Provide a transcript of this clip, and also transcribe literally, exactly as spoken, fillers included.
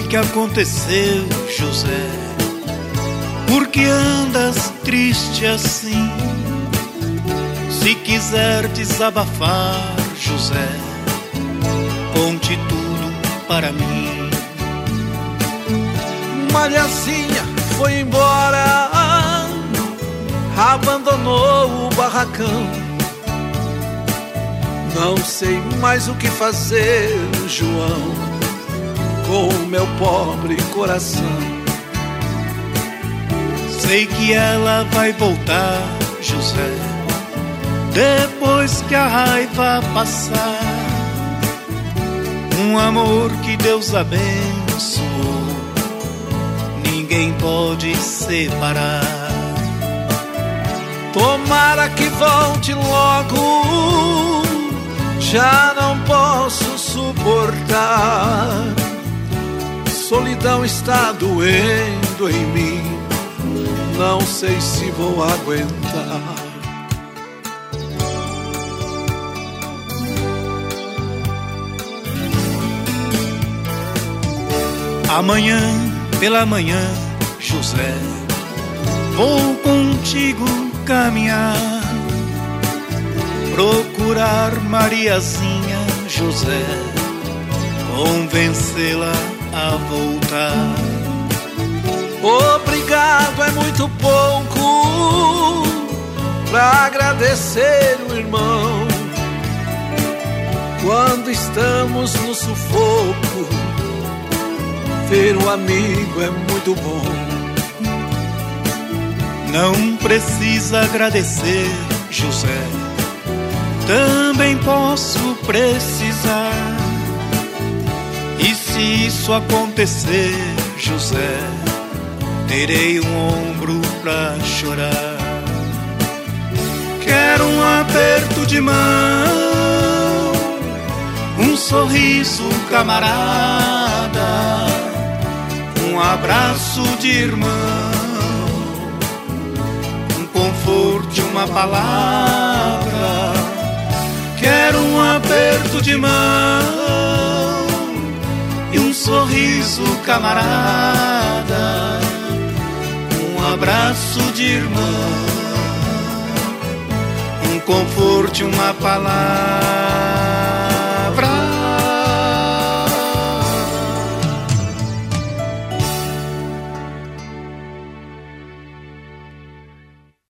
que aconteceu, José? Por que andas triste assim? Se quiser desabafar, José, conte tudo para mim. Malhazinha foi embora, abandonou o barracão. Não sei mais o que fazer, João, com o meu pobre coração. Sei que ela vai voltar, José, depois que a raiva passar. Um amor que Deus abençoou, ninguém pode separar. Tomara que volte logo, já não posso suportar. Solidão está doendo em mim, não sei se vou aguentar. Amanhã, pela manhã, José, vou contigo caminhar, procurar Mariazinha, José, convencê-la a voltar. Obrigado é muito pouco pra agradecer o irmão. Quando estamos no sufoco, ver um amigo é muito bom. Não precisa agradecer, José, também posso precisar. E se isso acontecer, José, terei um ombro pra chorar. Quero um aperto de mão, um sorriso camarada, um abraço de irmão, um conforto, uma palavra. Quero um aperto de mão e um sorriso camarada, um abraço de irmão, um conforto, uma palavra.